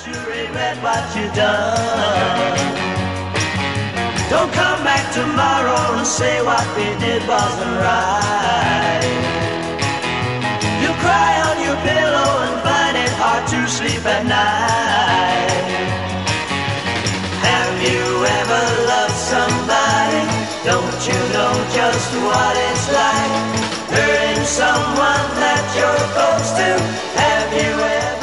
sure regret what you done. Don't come back tomorrow and say what we did wasn't right. You'll cry on your pillow and find it hard to sleep at night. Have you ever loved somebody? Don't you know just what it's like? Hurting someone that you're close to. Have you ever